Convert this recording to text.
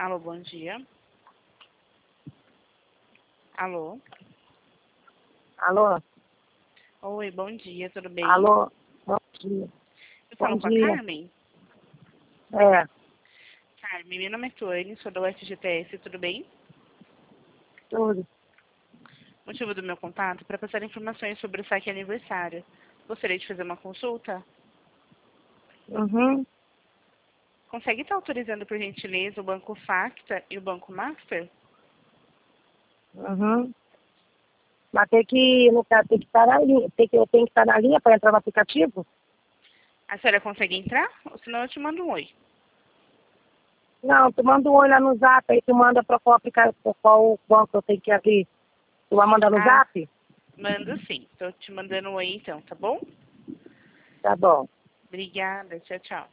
Alô, bom dia. Alô? Alô? Oi, bom dia, tudo bem? Alô? Bom dia. Eu Bom falo com a dia. Carmen? É, Carmen, meu nome é Tuane, sou da UFGTS, tudo bem? tudo. Motivo do meu contato para passar informações sobre o saque aniversário. Gostaria de fazer uma consulta? Uhum. Consegue estar autorizando, por gentileza, o Banco Facta e o Banco Master? Uhum. Mas tem que, no caso, tem que estar na linha. Eu tenho que estar na linha para entrar no aplicativo? A senhora consegue entrar? Ou senão eu te mando um oi. Não, tu manda um oi lá no zap, aí tu manda para qual banco eu tenho que abrir. Tu vai mandar no Ah, zap? mando sim. Estou te mandando um oi então, tá bom? Tá bom. Obrigada, tchau, tchau.